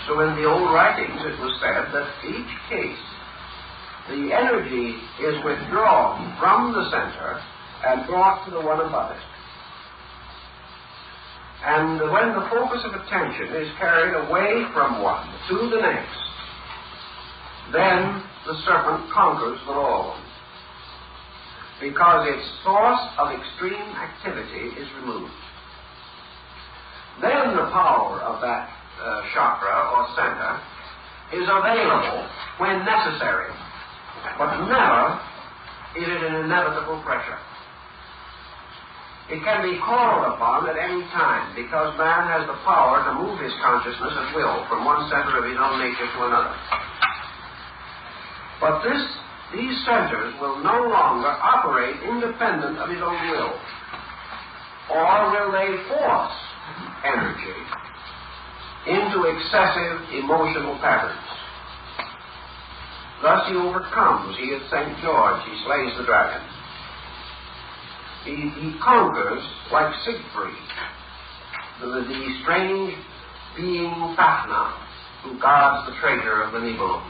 So in the old writings it was said that each case, the energy is withdrawn from the center and brought to the one above it. And when the focus of attention is carried away from one to the next, then the serpent conquers the law, because its source of extreme activity is removed. Then the power of that chakra or center is available when necessary, but never is it an inevitable pressure. It can be called upon at any time, because man has the power to move his consciousness at will from one center of his own nature to another. But these centers will no longer operate independent of his own will, or will they force energy into excessive emotional patterns. Thus he overcomes. He is St. George. He slays the dragon. He conquers like Siegfried, the strange being Fafnir, who guards the treasure of the Nibelung.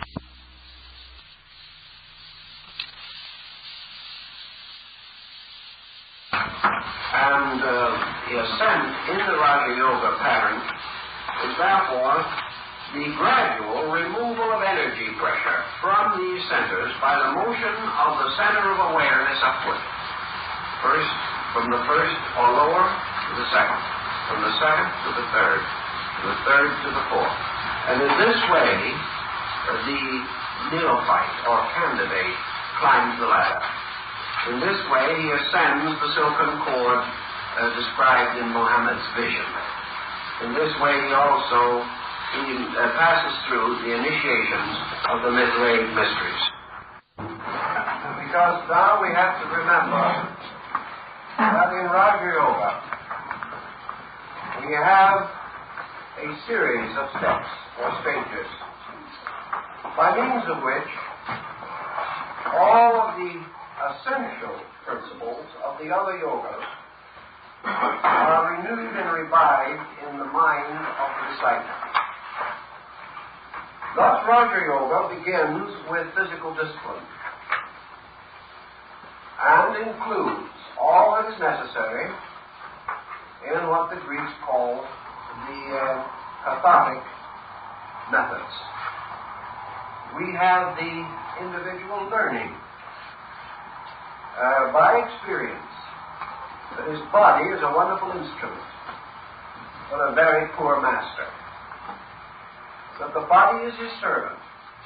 And the ascent in the Raja Yoga pattern is therefore the gradual removal of energy pressure from these centers by the motion of the center of awareness upward. First, from the first or lower to the second, from the second to the third to the fourth. And in this way, the neophyte or candidate climbs the ladder. In this way, he ascends the silken cord described in Muhammad's vision. In this way, he also passes through the initiations of the mid-grade mysteries. Because now we have to remember that in Raja Yoga we have a series of steps or stages by means of which all of the essential principles of the other yogas are renewed and revived in the mind of the disciple. Thus Raja Yoga begins with physical discipline and includes all that is necessary in what the Greeks call the cathartic methods. We have the individual learning by experience that his body is a wonderful instrument, but a very poor master. That the body is his servant,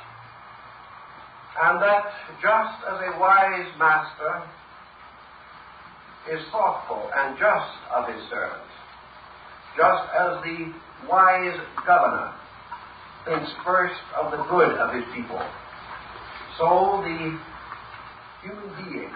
and that just as a wise master is thoughtful and just of his servant, just as the wise governor thinks first of the good of his people, so the human being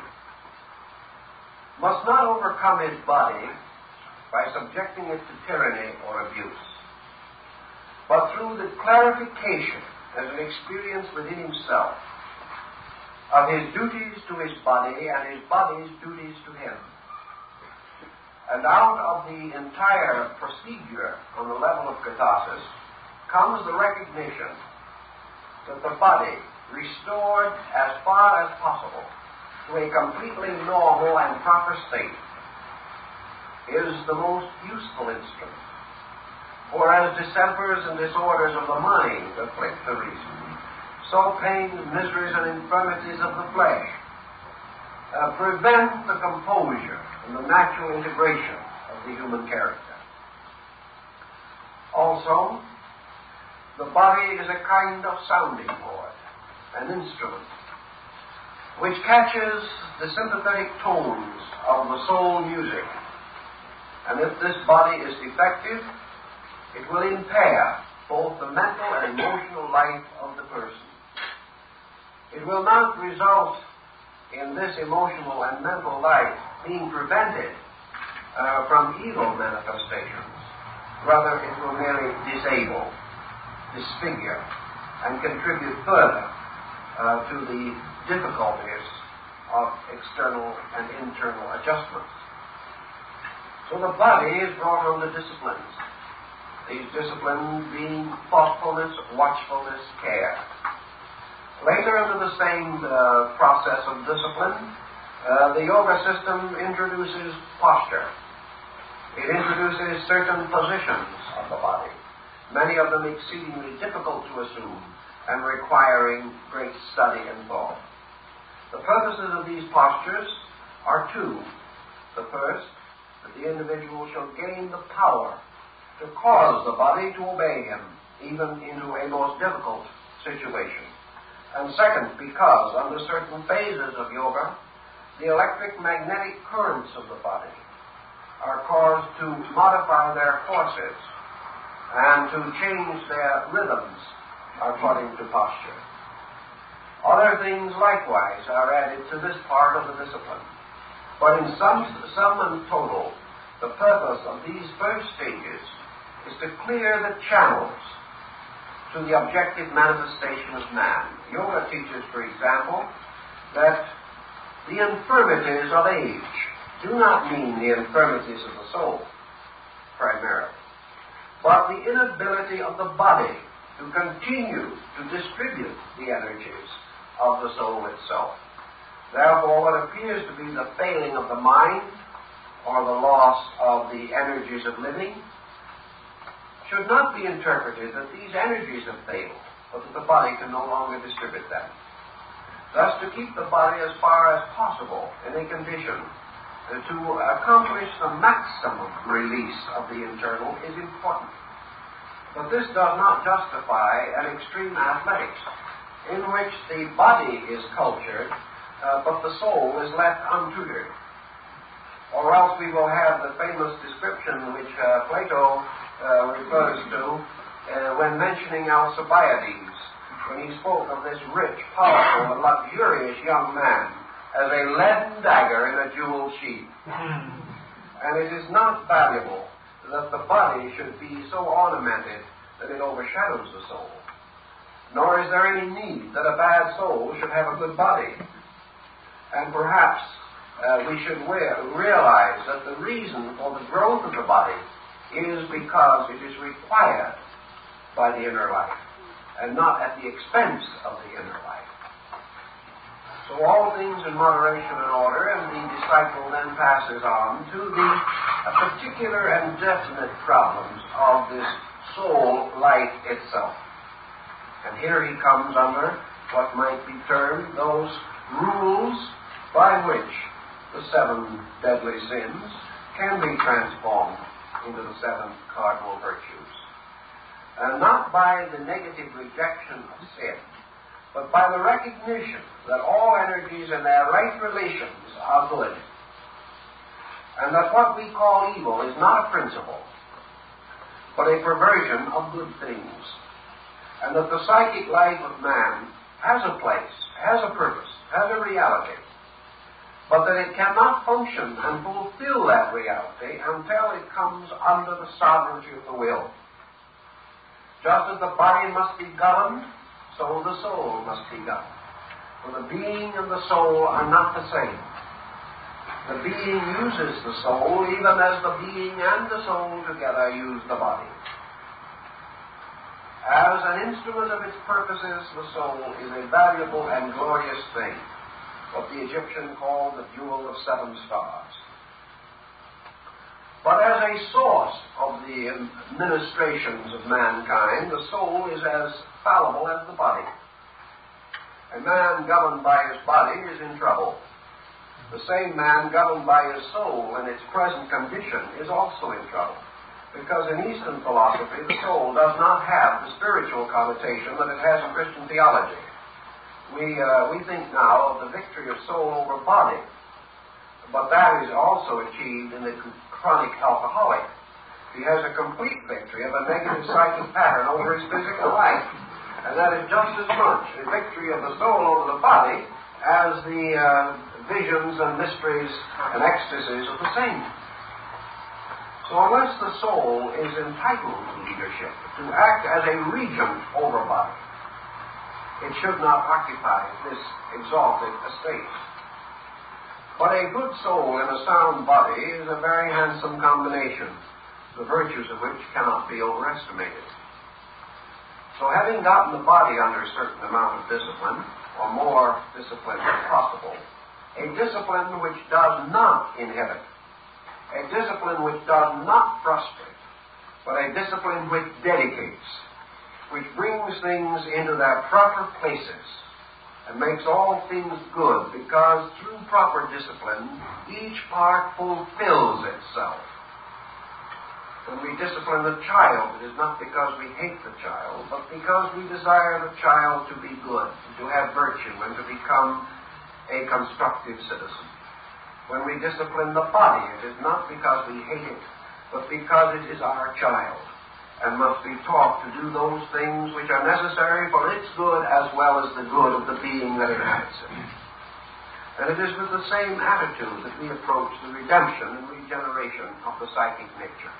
must not overcome his body by subjecting it to tyranny or abuse, but through the clarification as an experience within himself of his duties to his body and his body's duties to him. And out of the entire procedure on the level of catharsis comes the recognition that the body, restored as far as possible to a completely normal and proper state, is the most useful instrument. For as dissempers and disorders of the mind afflict the reason, so pains, miseries, and infirmities of the flesh prevent the composure and the natural integration of the human character. Also, the body is a kind of sounding board, an instrument, which catches the sympathetic tones of the soul music. And if this body is defective, it will impair both the mental and emotional life of the person. It will not result in this emotional and mental life being prevented from evil manifestations. Rather, it will merely disable, disfigure, and contribute further to the difficulties of external and internal adjustments. So the body is brought under disciplines. these disciplines being thoughtfulness, watchfulness, care. Later into the same process of discipline, the yoga system introduces posture. It introduces certain positions of the body, many of them exceedingly difficult to assume and requiring great study and thought. The purposes of these postures are two. The first, that the individual shall gain the power to cause the body to obey him, even into a most difficult situation. And second, because under certain phases of yoga, the electric magnetic currents of the body are caused to modify their forces and to change their rhythms according to posture. Other things likewise are added to this part of the discipline. But in sum and total, the purpose of these first stages is to clear the channels to the objective manifestation of man. Yoga teaches, for example, that the infirmities of age do not mean the infirmities of the soul, primarily, but the inability of the body to continue to distribute the energies of the soul itself. Therefore, what appears to be the failing of the mind or the loss of the energies of living should not be interpreted that these energies have failed, but that the body can no longer distribute them. Thus, to keep the body as far as possible in a condition to accomplish the maximum release of the internal is important. But this does not justify an extreme athletics in which the body is cultured, but the soul is left untutored. Or else we will have the famous description which Plato refers to when mentioning Alcibiades, when he spoke of this rich, powerful, and luxurious young man as a leaden dagger in a jeweled sheath. And it is not valuable that the body should be so ornamented that it overshadows the soul. Nor is there any need that a bad soul should have a good body. And perhaps we should realize that the reason for the growth of the body is because it is required by the inner life, and not at the expense of the inner life. So all things in moderation and order, and the disciple then passes on to the particular and definite problems of this soul life itself. And here he comes under what might be termed those rules by which the 7 deadly sins can be transformed into the 7 cardinal virtues. And not by the negative rejection of sin, but by the recognition that all energies in their right relations are good, and that what we call evil is not a principle, but a perversion of good things, and that the psychic life of man has a place, has a purpose, has a reality, but that it cannot function and fulfill that reality until it comes under the sovereignty of the will. Just as the body must be governed, so the soul must be governed. For the being and the soul are not the same. The being uses the soul even as the being and the soul together use the body. As an instrument of its purposes, the soul is a valuable and glorious thing, what the Egyptian called the jewel of 7 stars. But as a source of the administrations of mankind, the soul is as fallible as the body. A man governed by his body is in trouble. The same man governed by his soul in its present condition is also in trouble. Because in Eastern philosophy, the soul does not have the spiritual connotation that it has in Christian theology. We think now of the victory of soul over body, but that is also achieved in the chronic alcoholic. He has a complete victory of a negative psychic pattern over his physical life, and that is just as much a victory of the soul over the body as the visions and mysteries and ecstasies of the saint. So unless the soul is entitled to leadership, to act as a regent over body, it should not occupy this exalted estate. But a good soul in a sound body is a very handsome combination. the virtues of which cannot be overestimated. So having gotten the body under a certain amount of discipline, or more discipline if possible, a discipline which does not inhibit, a discipline which does not frustrate, but a discipline which dedicates, which brings things into their proper places and makes all things good, because through proper discipline, each part fulfills itself. When we discipline a child, it is not because we hate the child, but because we desire the child to be good, to have virtue, and to become a constructive citizen. When we discipline the body, it is not because we hate it, but because it is our child, and must be taught to do those things which are necessary for its good as well as the good of the being that inhabits it. And it is with the same attitude that we approach the redemption and regeneration of the psychic nature.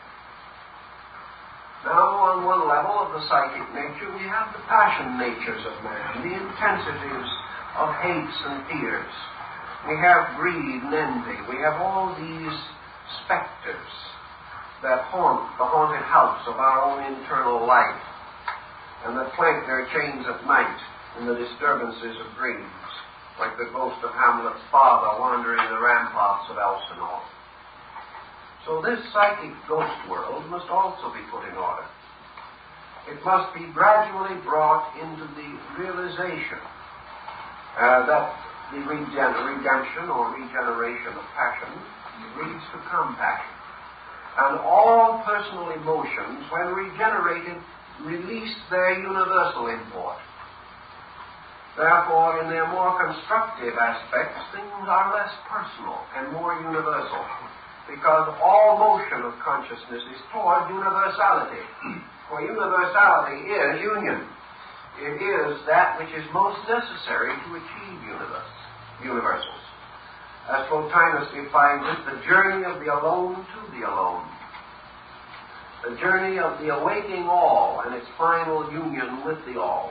Now, on one level of the psychic nature, we have the passion natures of man, the intensities of hates and fears. We have greed and envy. We have all these specters that haunt the haunted house of our own internal life, and that clank their chains at night in the disturbances of dreams, like the ghost of Hamlet's father wandering the ramparts of Elsinore. So this psychic ghost world must also be put in order. It must be gradually brought into the realization that the redemption or regeneration of passion leads to compassion. And all personal emotions, when regenerated, release their universal import. Therefore, in their more constructive aspects, things are less personal and more universal, because all motion of consciousness is toward universality. For universality is union. It is that which is most necessary to achieve universals. As Plotinus defines it, the journey of the alone to the alone. The journey of the awaking all and its final union with the all.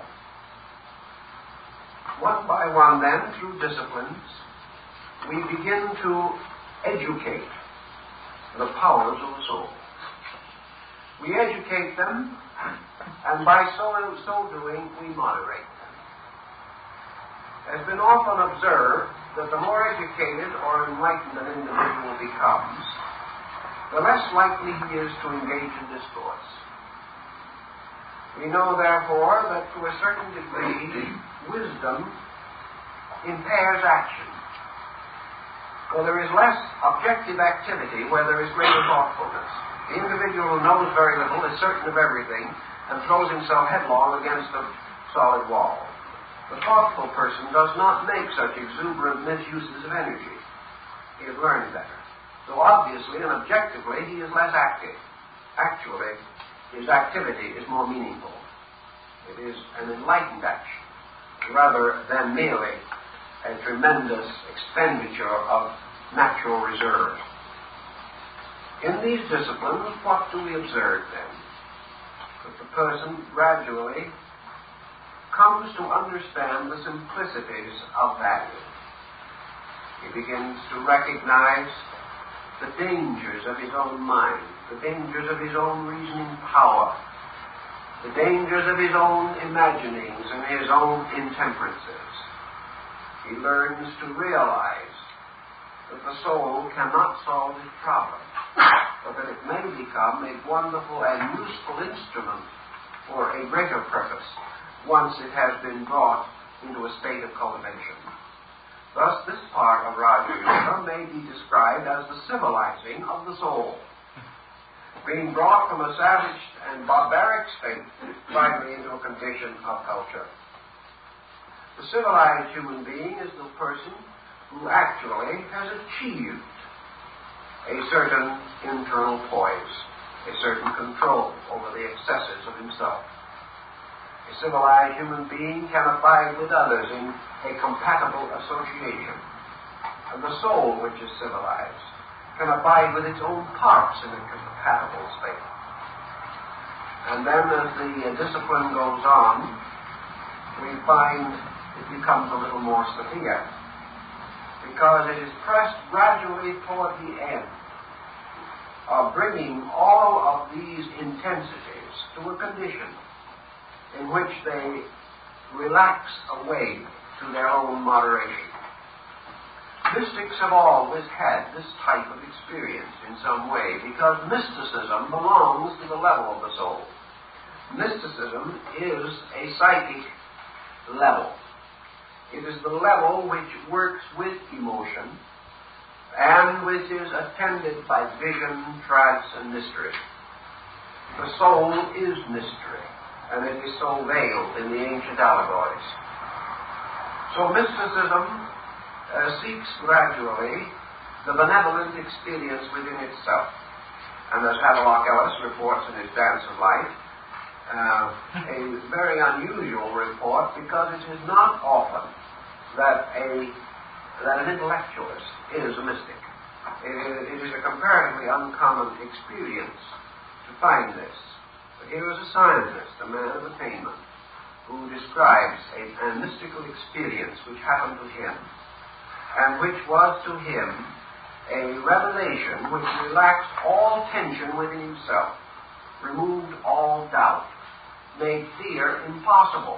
One by one, then, through disciplines, we begin to educate the powers of the soul. We educate them, and by so doing, we moderate them. It has been often observed that the more educated or enlightened an individual becomes, the less likely he is to engage in discourse. We know, therefore, that to a certain degree, wisdom impairs action. Where there is less objective activity, where there is greater thoughtfulness. The individual who knows very little is certain of everything and throws himself headlong against a solid wall. The thoughtful person does not make such exuberant misuses of energy. He has learned better. So obviously and objectively, he is less active. Actually, his activity is more meaningful. It is an enlightened action, rather than merely a tremendous expenditure of natural reserve. In these disciplines, what do we observe then? That the person gradually comes to understand the simplicities of value. He begins to recognize the dangers of his own mind, the dangers of his own reasoning power, the dangers of his own imaginings and his own intemperances. He learns to realize that the soul cannot solve his problem, but that it may become a wonderful and useful instrument for a greater purpose once it has been brought into a state of cultivation. Thus, this part of Raja Yoga may be described as the civilizing of the soul, being brought from a savage and barbaric state finally into a condition of culture. The civilized human being is the person who actually has achieved a certain internal poise, a certain control over the excesses of himself. A civilized human being can abide with others in a compatible association. And the soul, which is civilized, can abide with its own parts in a compatible state. And then as the discipline goes on, we find it becomes a little more severe, because it is pressed gradually toward the end. of bringing all of these intensities to a condition in which they relax away to their own moderation. Mystics have always had this type of experience in some way because mysticism belongs to the level of the soul. Mysticism is a psychic level. It is the level which works with emotion and which is attended by vision, trance, and mystery. The soul is mystery, and it is so veiled in the ancient allegories. So mysticism seeks gradually the benevolent experience within itself. And as Havelock Ellis reports in his Dance of Life, a very unusual report because it is not often that an intellectualist is a mystic. It is a comparatively uncommon experience to find this. But here is a scientist, a man of attainment, who describes a mystical experience which happened to him, and which was to him a revelation which relaxed all tension within himself, removed all doubt, made fear impossible.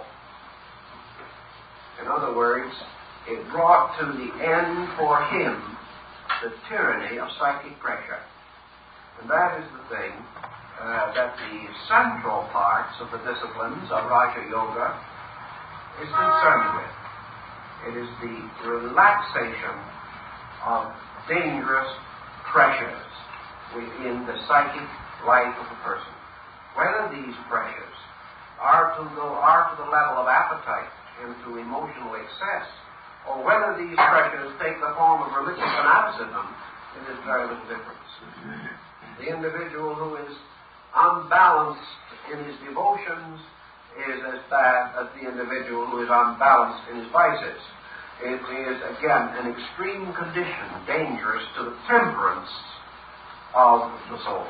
In other words, it brought to the end for him the tyranny of psychic pressure. And that is the thing that the central parts of the disciplines of Raja Yoga is concerned with. It is the relaxation of dangerous pressures within the psychic life of a person. Whether these pressures are to the level of appetite and to emotional excess, or whether these pressures take the form of religious fanaticism, it is very little difference. The individual who is unbalanced in his devotions is as bad as the individual who is unbalanced in his vices. It is, again, an extreme condition, dangerous to the temperance of the soul.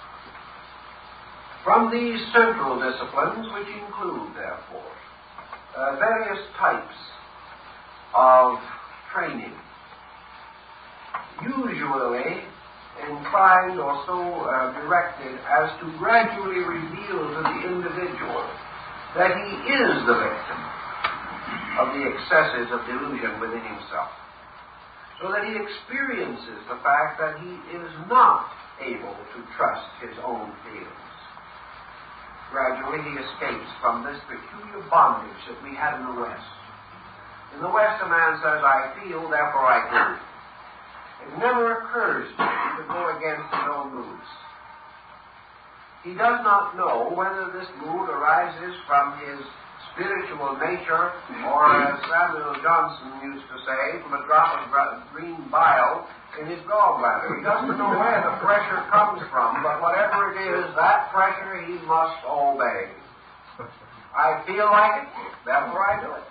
From these central disciplines, which include, therefore, various types of training, usually inclined or so directed as to gradually reveal to the individual that he is the victim of the excesses of delusion within himself, so that he experiences the fact that he is not able to trust his own feelings. Gradually he escapes from this peculiar bondage that we had in the West. In the West, a man says, I feel, therefore I do. It never occurs to him to go against his own moods. He does not know whether this mood arises from his spiritual nature, or as Samuel Johnson used to say, from a drop of green bile in his gallbladder. He doesn't know where the pressure comes from, but whatever it is, that pressure he must obey. I feel like it, therefore I do it.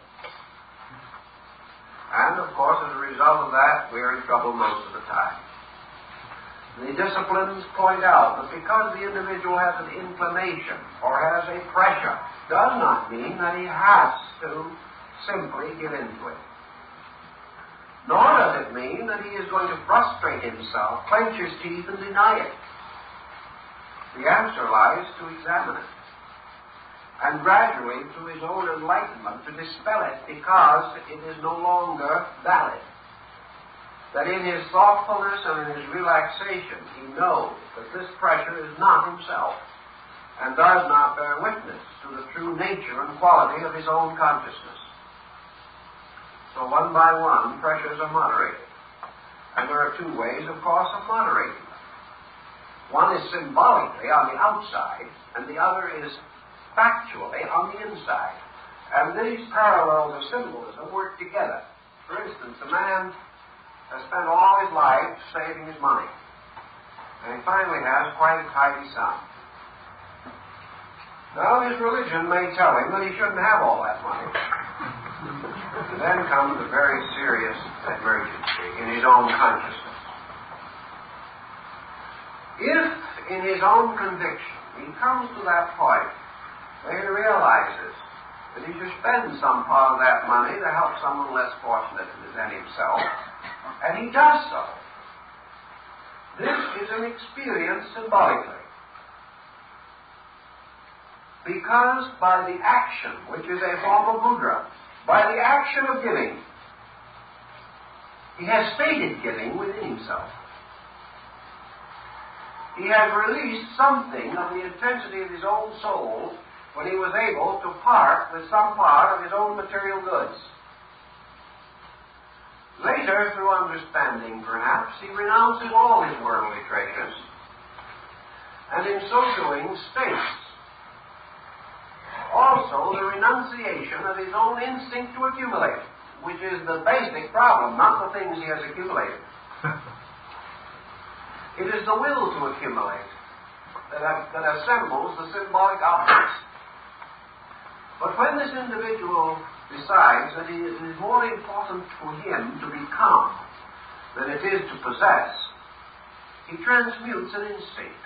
And, of course, as a result of that, we're in trouble most of the time. The disciplines point out that because the individual has an inclination or has a pressure, does not mean that he has to simply give in to it. Nor does it mean that he is going to frustrate himself, clench his teeth, and deny it. The answer lies to examine it, and gradually, through his own enlightenment, to dispel it because it is no longer valid. That in his thoughtfulness and in his relaxation, he knows that this pressure is not himself and does not bear witness to the true nature and quality of his own consciousness. So one by one, pressures are moderated. And there are two ways, of course, of moderating them. One is symbolically on the outside, and the other is factually on the inside. And these parallels of symbolism work together. For instance, a man has spent all his life saving his money, and he finally has quite a tidy sum. Now, his religion may tell him that he shouldn't have all that money. And then comes a very serious emergency in his own consciousness. If, in his own conviction, he comes to that point where he realizes that he should spend some part of that money to help someone less fortunate than himself, and he does so, This is an experience symbolically. Because by the action, which is a form of mudra, by the action of giving, he has stated giving within himself. He has released something of the intensity of his own soul when he was able to part with some part of his own material goods. Later, through understanding perhaps, he renounces all his worldly treasures, and in so doing states also the renunciation of his own instinct to accumulate, which is the basic problem, not the things he has accumulated. It is the will to accumulate that assembles the symbolic objects. But when this individual decides that it is more important for him to become than it is to possess, he transmutes an instinct.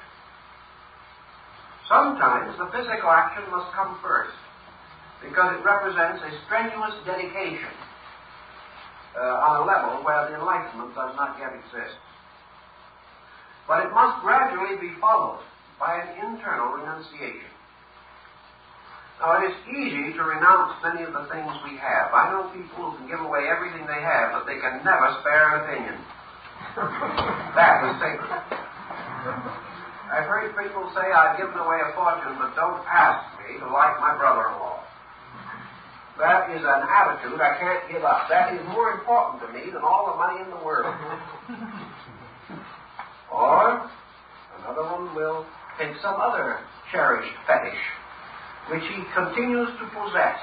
Sometimes the physical action must come first, because it represents a strenuous dedication on a level where the enlightenment does not yet exist. But it must gradually be followed by an internal renunciation. Now, it is easy to renounce many of the things we have. I know people who can give away everything they have, but they can never spare an opinion. That is sacred. I've heard people say, I've given away a fortune, but don't ask me to like my brother-in-law. That is an attitude I can't give up. That is more important to me than all the money in the world. Or, another one will take some other cherished fetish, which he continues to possess.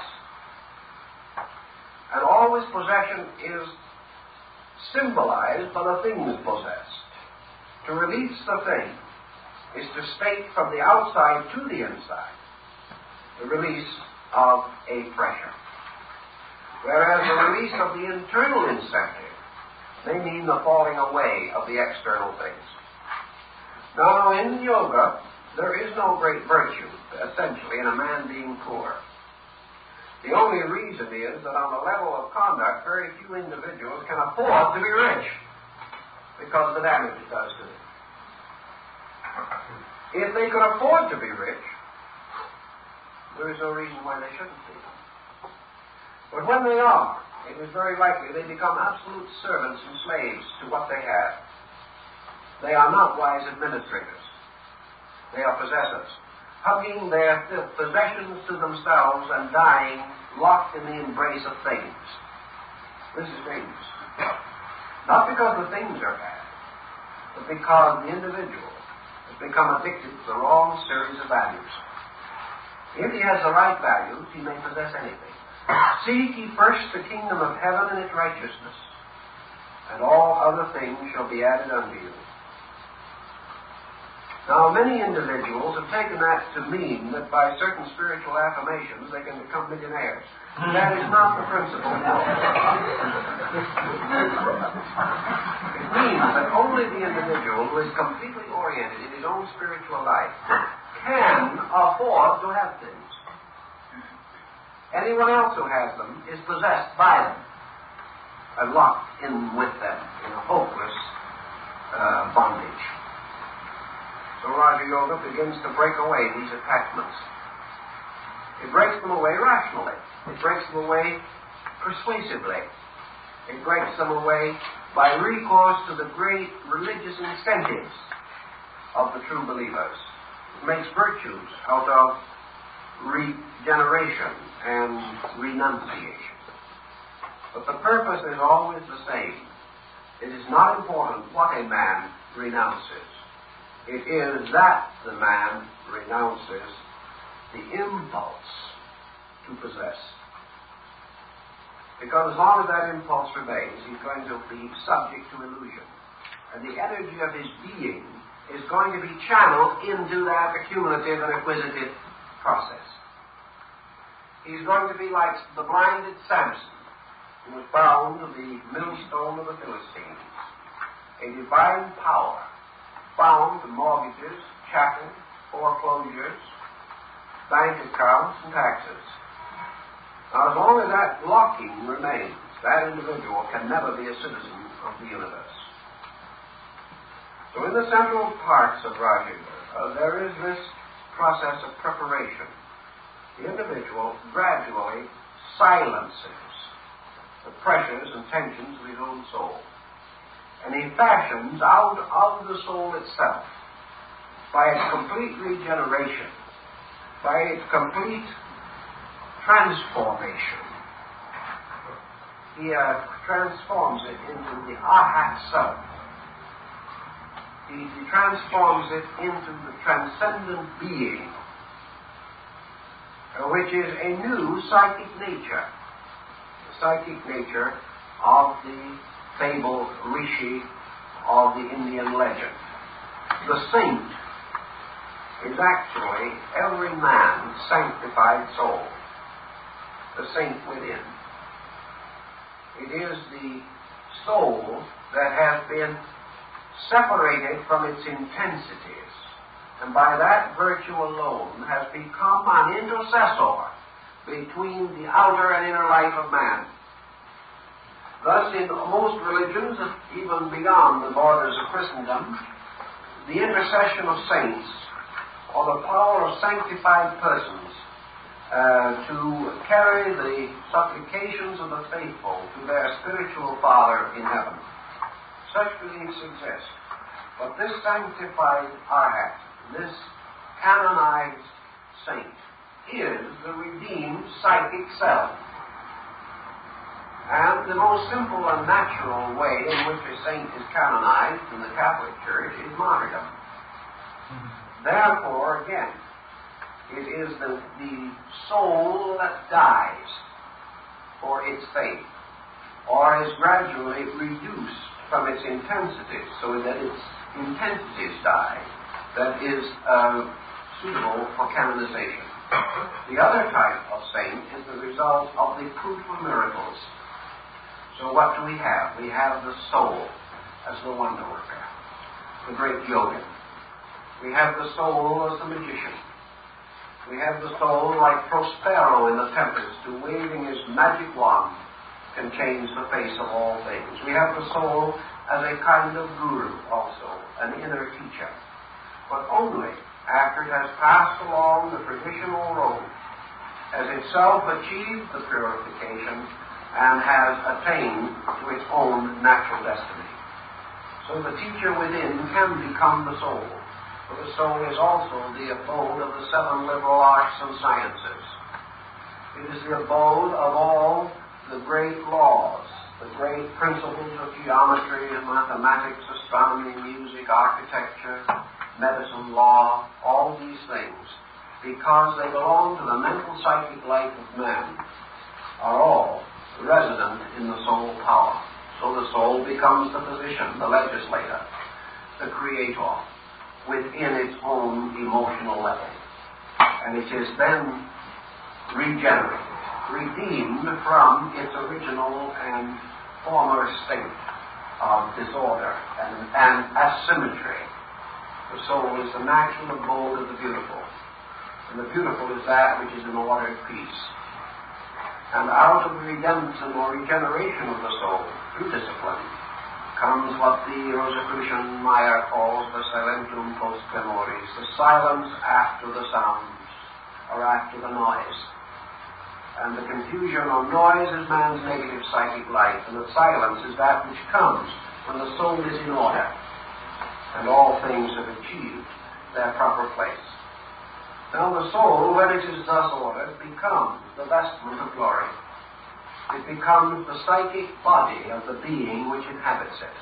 And always possession is symbolized by the things possessed. To release the thing is to state from the outside to the inside the release of a pressure. Whereas the release of the internal incentive may mean the falling away of the external things. Now, in yoga, there is no great virtue, essentially, in a man being poor. The only reason is that on the level of conduct, very few individuals can afford to be rich because of the damage it does to them. If they could afford to be rich, there is no reason why they shouldn't be. But when they are, it is very likely they become absolute servants and slaves to what they have. They are not wise administrators. They are possessors, hugging their possessions to themselves and dying locked in the embrace of things. This is dangerous. Not because the things are bad, but because the individual has become addicted to the wrong series of values. If he has the right values, he may possess anything. Seek ye first the kingdom of heaven and its righteousness, and all other things shall be added unto you. Now, many individuals have taken that to mean that by certain spiritual affirmations they can become millionaires. That is not the principle at all. It means that only the individual who is completely oriented in his own spiritual life can afford to have things. Anyone else who has them is possessed by them and locked in with them in a hopeless bondage. So Raja Yoga begins to break away these attachments. It breaks them away rationally. It breaks them away persuasively. It breaks them away by recourse to the great religious incentives of the true believers. It makes virtues out of regeneration and renunciation. But the purpose is always the same. It is not important what a man renounces. It is that the man renounces the impulse to possess. Because as long as that impulse remains, he's going to be subject to illusion. And the energy of his being is going to be channeled into that accumulative and acquisitive process. He's going to be like the blinded Samson, who was bound to the millstone of the Philistines. A divine power bound to mortgages, chattel, foreclosures, bank accounts, and taxes. Now, as long as that locking remains, that individual can never be a citizen of the universe. So in the central parts of Rajyoga, there is this process of preparation. The individual gradually silences the pressures and tensions of his own soul. And he fashions out of the soul itself, by its complete regeneration, by its complete transformation. He transforms it into the Arhat self. He transforms it into the transcendent being, which is a new psychic nature, the psychic nature of the fabled Rishi of the Indian legend. The saint is actually every man's sanctified soul, the saint within. It is the soul that has been separated from its intensities, and by that virtue alone has become an intercessor between the outer and inner life of man. Thus, in most religions, even beyond the borders of Christendom, the intercession of saints, or the power of sanctified persons to carry the supplications of the faithful to their spiritual Father in heaven. Such beliefs exist. But this sanctified Arhat, this canonized saint, is the redeemed psychic self. And the most simple and natural way in which a saint is canonized in the Catholic Church is martyrdom. Therefore, again, it is the soul that dies for its faith, or is gradually reduced from its intensities, so that its intensities die, that is suitable for canonization. The other type of saint is the result of the proof of miracles. So what do we have? We have the soul as the wonder worker, the great yogin. We have the soul as the magician. We have the soul like Prospero in the Tempest, who waving his magic wand can change the face of all things. We have the soul as a kind of guru also, an inner teacher. But only after it has passed along the traditional road, has itself achieved the purification, and has attained to its own natural destiny. So the teacher within can become the soul. For the soul is also the abode of the 7 liberal arts and sciences. It is the abode of all the great laws, the great principles of geometry and mathematics, astronomy, music, architecture, medicine, law, all these things, because they belong to the mental psychic life of man, are all resident in the soul power. So the soul becomes the physician, the legislator, the creator, within its own emotional level. And it is then regenerated, redeemed from its original and former state of disorder and asymmetry. The soul is the natural abode of the beautiful. And the beautiful is that which is in ordered peace. And out of the redemption or regeneration of the soul, through discipline, comes what the Rosicrucian Meyer calls the silentum post clamores, the silence after the sounds, or after the noise. And the confusion or noise is man's negative psychic life, and the silence is that which comes when the soul is in order, and all things have achieved their proper place. Now the soul, when it is thus ordered, becomes the vestment of glory. It becomes the psychic body of the being which inhabits it.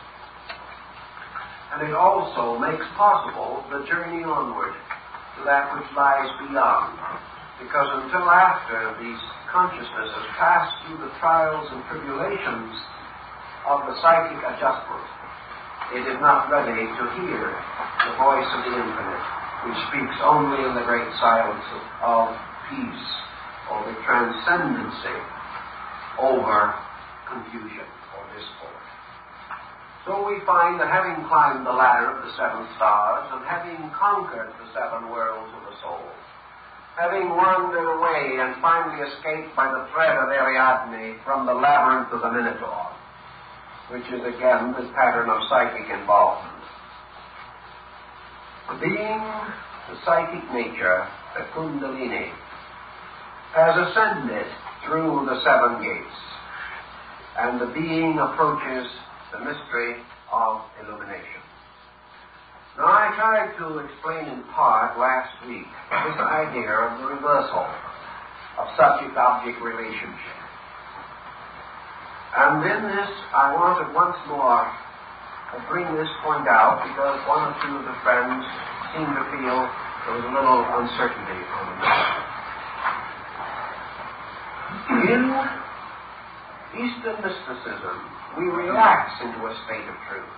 And it also makes possible the journey onward to that which lies beyond. Because until after these consciousness has passed through the trials and tribulations of the psychic adjustment, it is not ready to hear the voice of the infinite, which speaks only in the great silence of peace, or the transcendency over confusion or discord. So we find that having climbed the ladder of the 7 stars, and having conquered the 7 worlds of the soul, having wandered away and finally escaped by the thread of Ariadne from the labyrinth of the Minotaur, which is again this pattern of psychic involvement, The being, the psychic nature, the Kundalini, has ascended through the 7 gates, and the being approaches the mystery of illumination. Now, I tried to explain in part last week this idea of the reversal of subject-object relationship. And in this, I wanted once more to bring this point out because one or two of the friends seemed to feel there was a little uncertainty on the matter. In Eastern mysticism, we relax into a state of truth.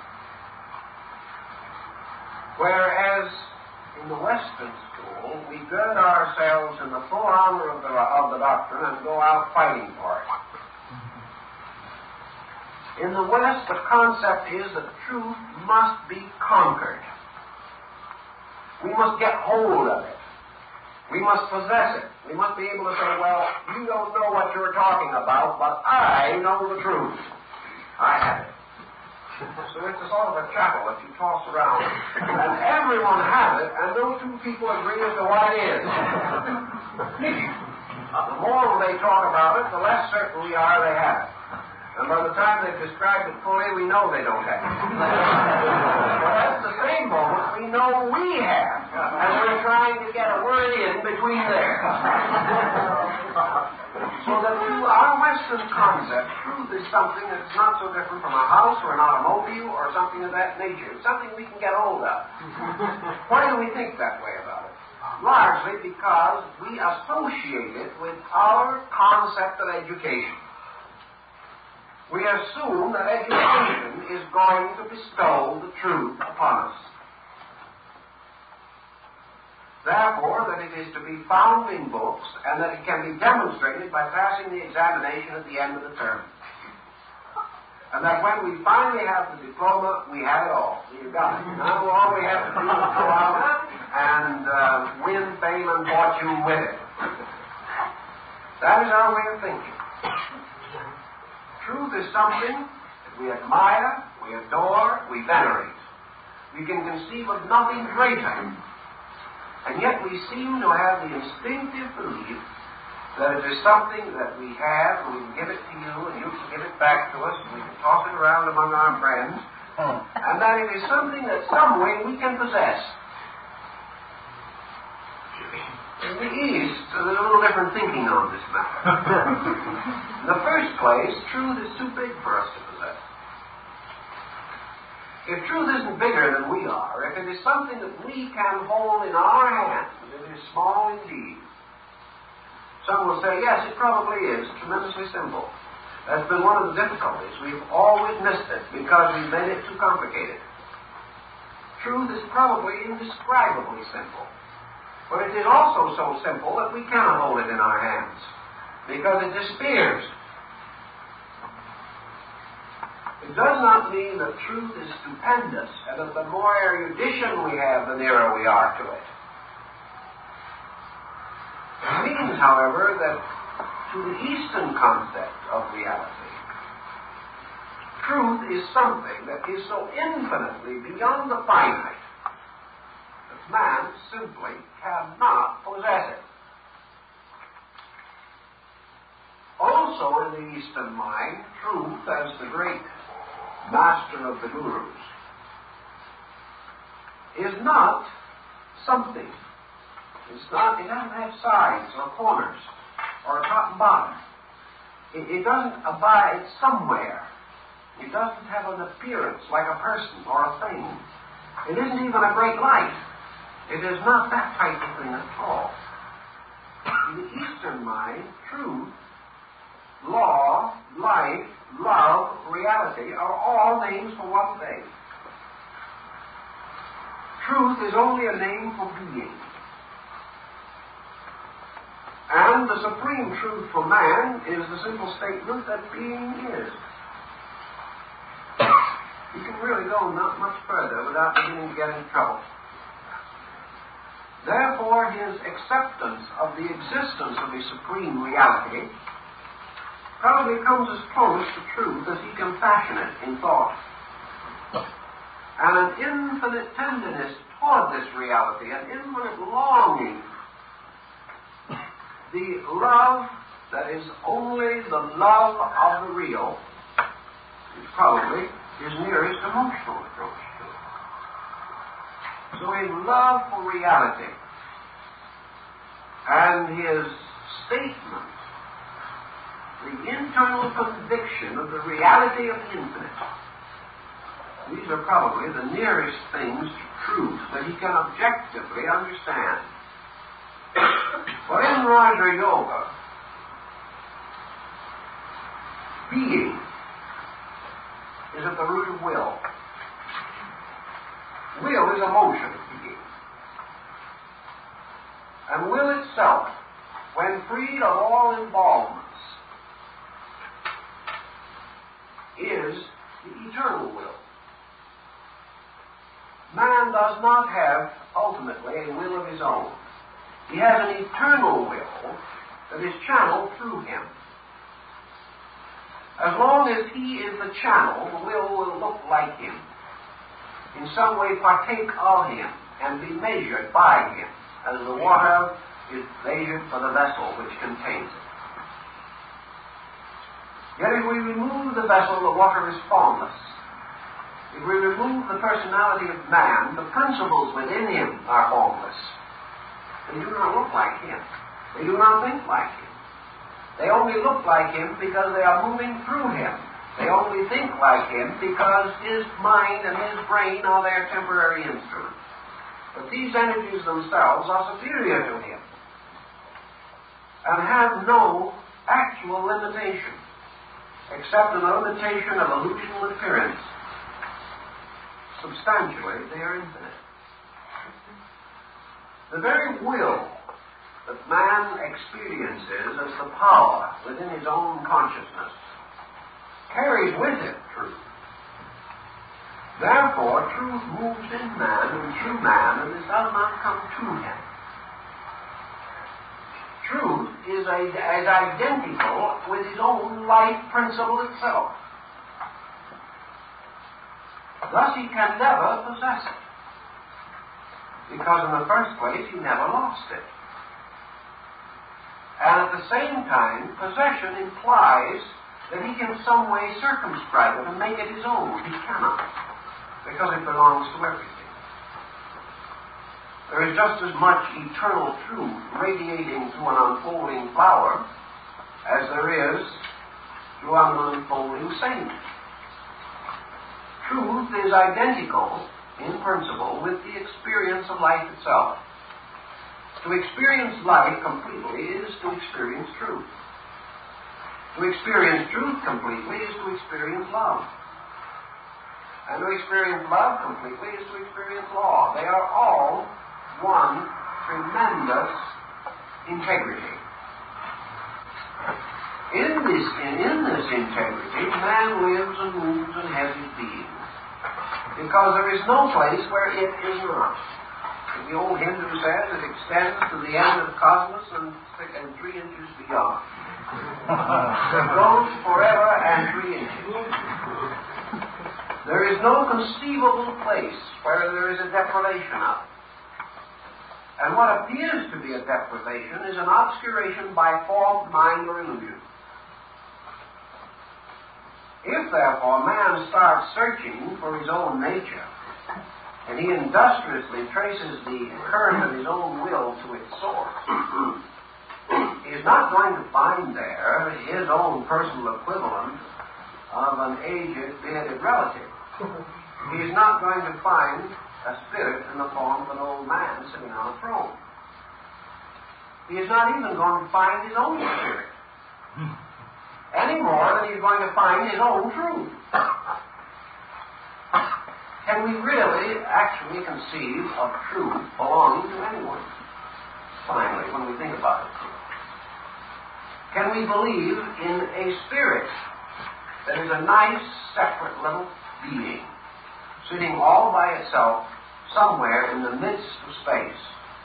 Whereas in the Western school, we gird ourselves in the full honor of the doctrine and go out fighting for it. In the West, the concept is that truth must be conquered. We must get hold of it. We must possess it. We must be able to say, well, you don't know what you're talking about, but I know the truth. I have it. So it's a sort of a chattel that you toss around. And everyone has it, and no two people agree as to what it is. The more they talk about it, the less certain we are they have it. And by the time they've described it fully, we know they don't have it. But at the same moment, we know we have. And we're trying to get a word in between there. So that to our Western concept, truth is something that's not so different from a house or an automobile or something of that nature. It's something we can get hold of. Why do we think that way about it? Largely because we associate it with our concept of education. We assume that education is going to bestow the truth upon us. Therefore, that it is to be found in books and that it can be demonstrated by passing the examination at the end of the term. And that when we finally have the diploma, we have it all. We've got it. Now all we have to do is go out and win fame and fortune with it. That is our way of thinking. Truth is something that we admire, we adore, we venerate. We can conceive of nothing greater. And yet we seem to have the instinctive belief that it is something that we have, and we can give it to you, and you can give it back to us, and we can toss it around among our friends, and that it is something that some way we can possess. In the East, there's a little different thinking on this matter. In the first place, truth is too big for us to possess. If truth isn't bigger than we are, if it is something that we can hold in our hands, it is small indeed. Some will say, yes, it probably is tremendously simple. That's been one of the difficulties. We've always missed it because we've made it too complicated. Truth is probably indescribably simple. But it is also so simple that we cannot hold it in our hands because it disappears. It does not mean that truth is stupendous and that the more erudition we have, the nearer we are to it. It means, however, that to the Eastern concept of reality, truth is something that is so infinitely beyond the finite that man simply cannot possess it. Also in the Eastern mind, truth, as the great master of the gurus, is not something. It doesn't have sides or corners or a top and bottom. It doesn't abide somewhere. It doesn't have an appearance like a person or a thing. It isn't even a great light. It is not that type of thing at all. In the Eastern mind, truth, law, life, love, reality are all names for one thing. Truth is only a name for being. And the supreme truth for man is the simple statement that being is. You can really go not much further without beginning to get into trouble. Therefore, his acceptance of the existence of a supreme reality probably comes as close to truth as he can fashion it in thought. And an infinite tenderness toward this reality, an infinite longing. The love that is only the love of the real is probably his nearest emotional approach to it. So his love for reality and his statement, the internal conviction of the reality of the infinite, these are probably the nearest things to truth that he can objectively understand. But in Raja Yoga, being is at the root of will. Will is a motion of being. And will itself, when freed of all involvements, is the eternal will. Man does not have, ultimately, a will of his own. He has an eternal will that is channeled through him. As long as he is the channel, the will look like him, in some way partake of him, and be measured by him, as the water is measured for the vessel which contains it. Yet if we remove the vessel, the water is formless. If we remove the personality of man, the principles within him are formless. They do not look like him. They do not think like him. They only look like him because they are moving through him. They only think like him because his mind and his brain are their temporary instruments. But these energies themselves are superior to him and have no actual limitation except an limitation of illusional appearance. Substantially, they are infinite. The very will that man experiences as the power within his own consciousness carries with it truth. Therefore, truth moves in man and through man, and it does not come to him. Truth is identical with his own life principle itself. Thus he can never possess it, because in the first place he never lost it. And at the same time, possession implies that he can some way circumscribe it and make it his own. He cannot, because it belongs to everything. There is just as much eternal truth radiating through an unfolding flower as there is through an unfolding saint. Truth is identical in principle with the experience of life itself. To experience life completely is to experience truth. To experience truth completely is to experience love. And to experience love completely is to experience law. They are all one tremendous integrity. In this integrity, man lives and moves and has his being. Because there is no place where it is not. As the old Hindu says, it extends to the end of the cosmos and 3 inches beyond. It goes forever and 3 inches. There is no conceivable place where there is a deprivation of it. And what appears to be a deprivation is an obscuration by form, mind, or illusion. If, therefore, man starts searching for his own nature, and he industriously traces the current of his own will to its source, he is not going to find there his own personal equivalent of an aged, bearded relative. He is not going to find a spirit in the form of an old man sitting on a throne. He is not even going to find his own spirit, any more than he's going to find his own truth. Can we really actually conceive of truth belonging to anyone? Finally, when we think about it. Can we believe in a spirit that is a nice, separate little being, sitting all by itself somewhere in the midst of space?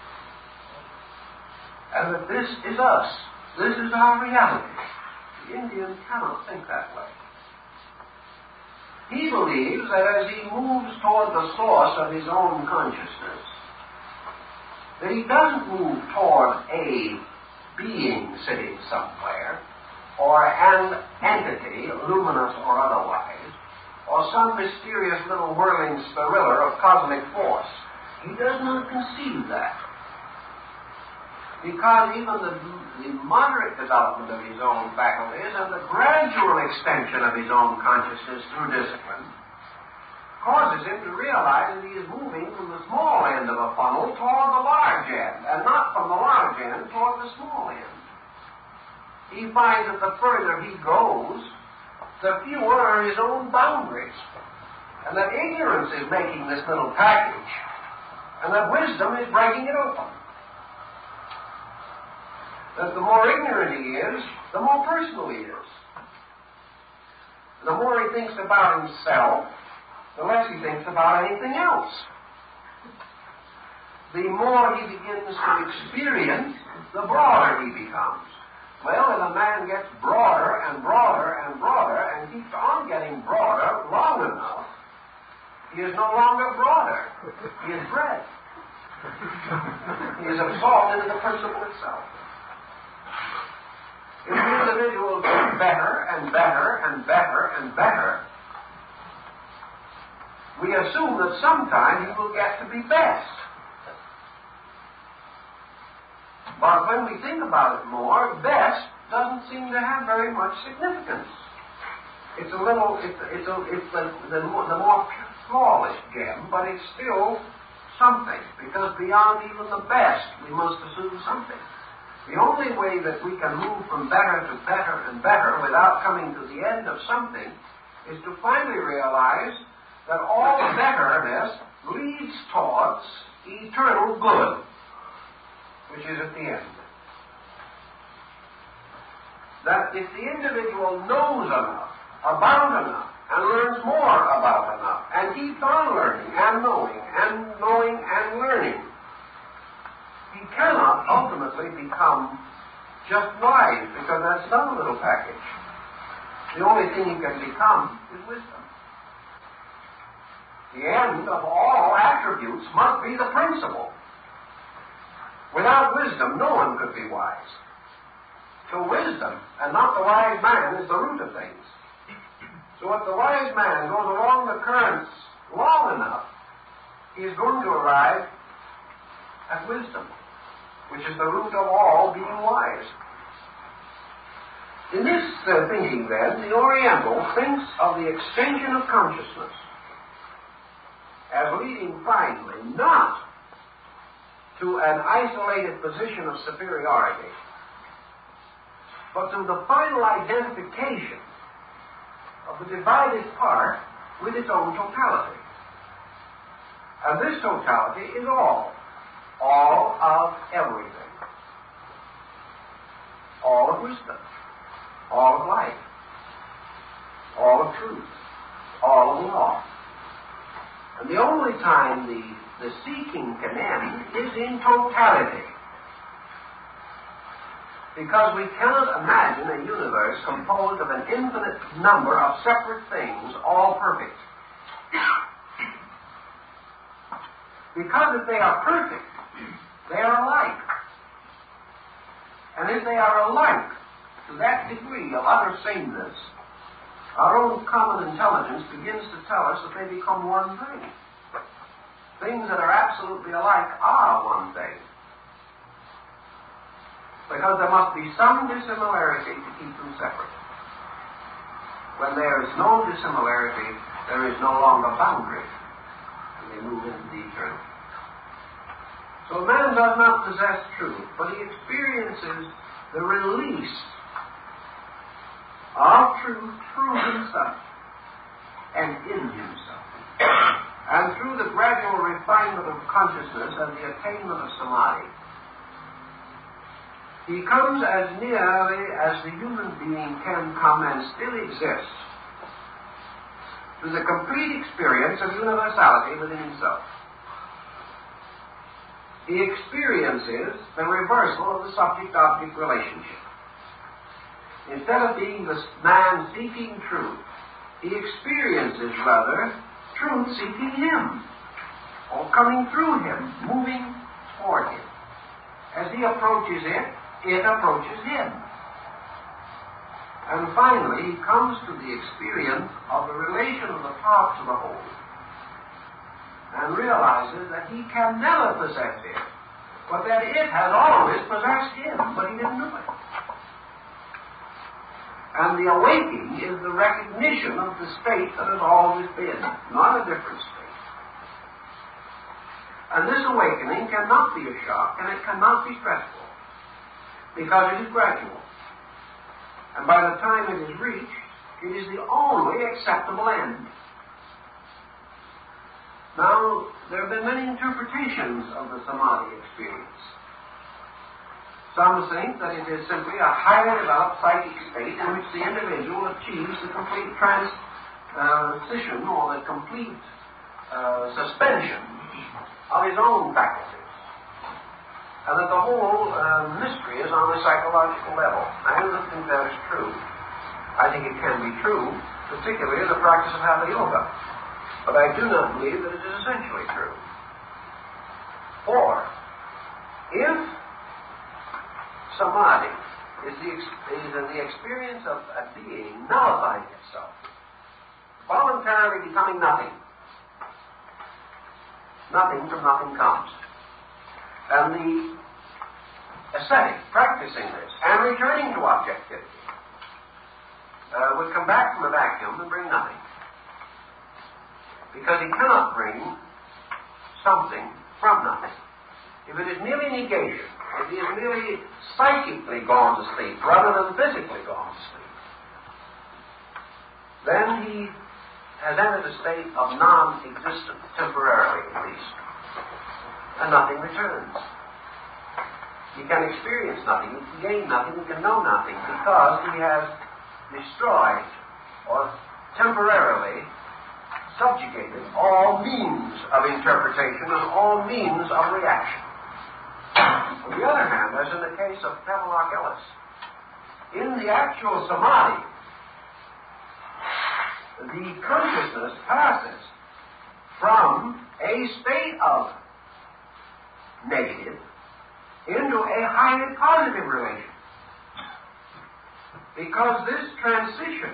And that this is us. This is our reality. The Indian cannot think that way. He believes that as he moves toward the source of his own consciousness, that he doesn't move toward a being sitting somewhere, or an entity, luminous or otherwise, or some mysterious little whirling spiriller of cosmic force. He does not conceive that. Because even the moderate development of his own faculties and the gradual extension of his own consciousness through discipline causes him to realize that he is moving from the small end of a funnel toward the large end, and not from the large end toward the small end. He finds that the further he goes, the fewer are his own boundaries, and that ignorance is making this little package, and that wisdom is breaking it open. That the more ignorant he is, the more personal he is. The more he thinks about himself, the less he thinks about anything else. The more he begins to experience, the broader he becomes. Well, if a man gets broader and broader and broader and keeps on getting broader long enough, he is no longer broader. He is bred. He is absorbed into the principle itself. If the individual gets better and better and better and better, we assume that sometime he will get to be best. But when we think about it more, best doesn't seem to have very much significance. It's a little, it's the more flawless gem, but it's still something, because beyond even the best, we must assume something. The only way that we can move from better to better and better without coming to the end of something is to finally realize that all betterness leads towards eternal good, which is at the end. That if the individual knows enough, about enough, and learns more about enough, and keeps on learning and knowing and learning, he cannot ultimately become just wise, because that's another little package. The only thing he can become is wisdom. The end of all attributes must be the principle. Without wisdom, no one could be wise. So wisdom, and not the wise man, is the root of things. So if the wise man goes along the currents long enough, he is going to arrive at wisdom, which is the root of all being wise. In this thinking, then, the Oriental thinks of the extension of consciousness as leading finally not to an isolated position of superiority, but to the final identification of the divided part with its own totality. And this totality is all of everything, all of wisdom, all of life, all of truth, all of law. And the only time the seeking can end is in totality. Because we cannot imagine a universe composed of an infinite number of separate things, all perfect. Because if they are perfect, they are alike. And if they are alike to that degree of utter sameness, our own common intelligence begins to tell us that they become one thing. Things that are absolutely alike are one thing. Because there must be some dissimilarity to keep them separate. When there is no dissimilarity, there is no longer boundary, and they move into the eternal. So man does not possess truth, but he experiences the release of truth through himself and in himself. And through the gradual refinement of consciousness and the attainment of samadhi, he comes as nearly as the human being can come and still exist to the complete experience of universality within himself. He experiences the reversal of the subject-object relationship. Instead of being the man seeking truth, he experiences, rather, truth seeking him, or coming through him, moving toward him. As he approaches it, it approaches him. And finally, he comes to the experience of the relation of the part to the whole, and realizes that he can never possess it, but that it has always possessed him, but he didn't know it. And the awakening is the recognition of the state that has always been, not a different state. And this awakening cannot be a shock, and it cannot be stressful, because it is gradual. And by the time it is reached, it is the only acceptable end. Now, there have been many interpretations of the samadhi experience. Some think that it is simply a highly developed psychic state in which the individual achieves the complete transition or the complete suspension of his own faculties, and that the whole mystery is on a psychological level. I do not think that is true. I think it can be true, particularly in the practice of Hatha Yoga. But I do not believe that it is essentially true. For if samadhi is the experience of a being nullifying itself, voluntarily becoming nothing, nothing from nothing comes. And the ascetic practicing this and returning to objectivity would come back from a vacuum and bring nothing. Because he cannot bring something from nothing. If it is merely negation, if he is merely psychically gone to sleep rather than physically gone to sleep, then he has entered a state of non-existence, temporarily at least, and nothing returns. He can experience nothing, he can gain nothing, he can know nothing, because he has destroyed or temporarily subjugated all means of interpretation and all means of reaction. On the other hand, as in the case of Havelock Ellis, in the actual samadhi, the consciousness passes from a state of negative into a highly positive relation. Because this transition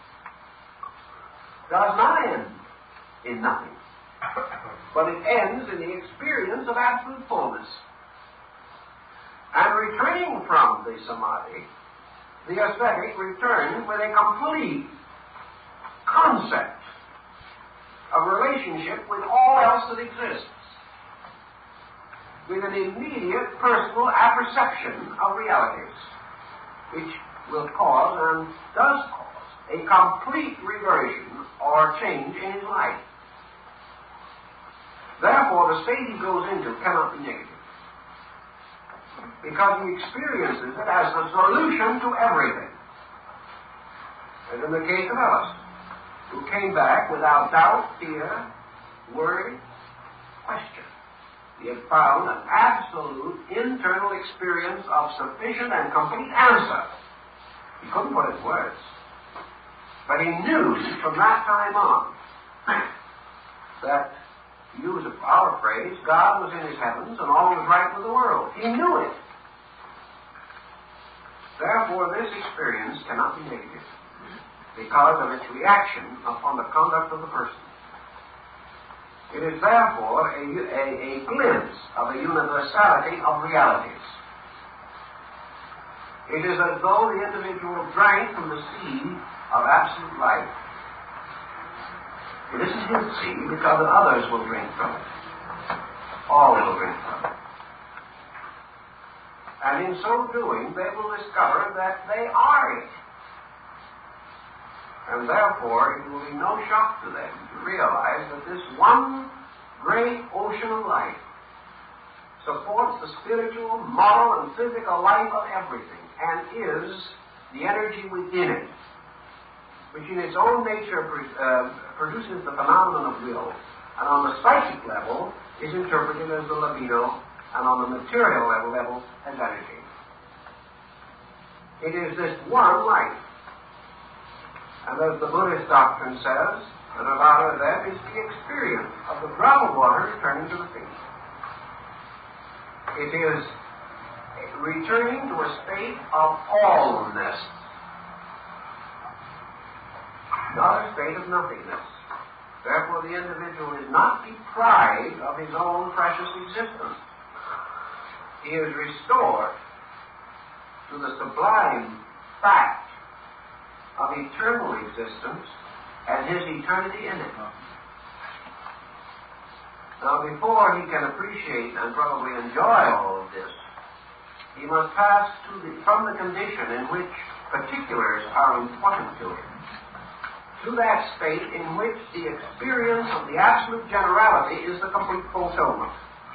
does not end in nothing, but it ends in the experience of absolute fullness. And returning from the samadhi, the ascetic returns with a complete concept of relationship with all else that exists, with an immediate personal apperception of realities, which will cause and does cause a complete reversion or change in his life. Therefore, the state he goes into cannot be negative, because he experiences it as the solution to everything. As in the case of Ellis, who came back without doubt, fear, worry, question. He had found an absolute internal experience of sufficient and complete answer. He couldn't put it in words. But he knew from that time on that, to use our phrase, God was in his heavens and all was right with the world. He knew it. Therefore, this experience cannot be negative, because of its reaction upon the conduct of the person. It is therefore a glimpse of the universality of realities. It is as though the individual drank from the sea of absolute life. It isn't his sea, because others will drink from it. All will drink from it. And in so doing, they will discover that they are it. And therefore, it will be no shock to them to realize that this one great ocean of life supports the spiritual, moral, and physical life of everything, and is the energy within it, which in its own nature produces the phenomenon of will, and on the psychic level is interpreted as the libido, and on the material level as energy. It is this one life. And as the Buddhist doctrine says, the nirvana then is the experience of the drop of water returning to the sea. It is returning to a state of allness, not a state of nothingness. Therefore, the individual is not deprived of his own precious existence. He is restored to the sublime fact of eternal existence and his eternity in it. Now, before he can appreciate and probably enjoy all of this, he must pass from the condition in which particulars are important to him to that state in which the experience of the absolute generality is the complete fulfillment.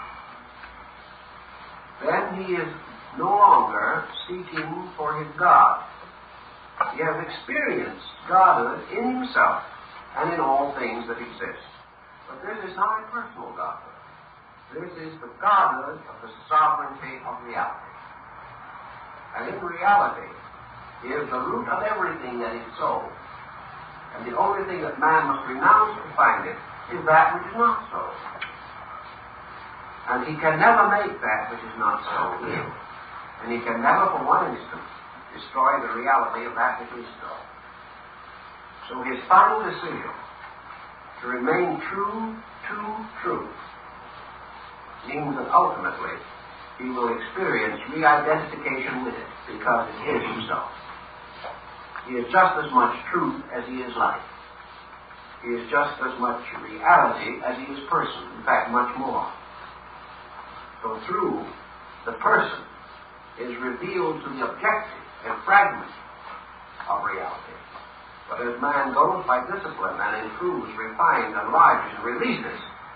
Then he is no longer seeking for his God. He has experienced Godhood in himself and in all things that exist. But this is not a personal Godhood. This is the Godhood of the sovereignty of reality. And in reality is the root of everything that is so. And the only thing that man must renounce to find it is that which is not so. And he can never make that which is not so real. And he can never for one instant destroy the reality of that which is so. So his final decision to remain true to truth means that ultimately he will experience re-identification with it because it is himself. He is just as much truth as he is life. He is just as much reality as he is person, in fact, much more. So through the person is revealed to the objective a fragment of reality. But as man goes by discipline and improves, refines, enlarges, and releases,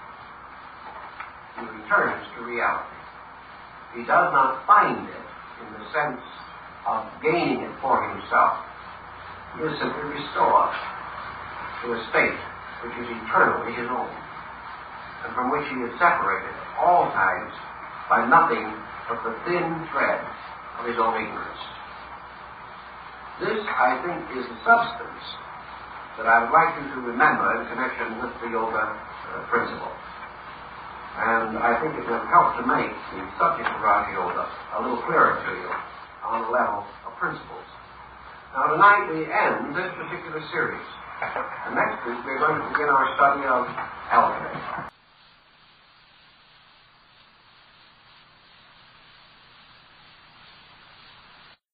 he returns to reality. He does not find it in the sense of gaining it for himself. He is simply restored to a state which is eternally his own, and from which he is separated at all times by nothing but the thin thread of his own ignorance. This, I think, is the substance that I would like you to remember in connection with the yoga principle. And I think it will help to make the subject of Raja Yoga a little clearer to you on the level of principles. Now, tonight we end this particular series. And next week we're going to begin our study of alchemy.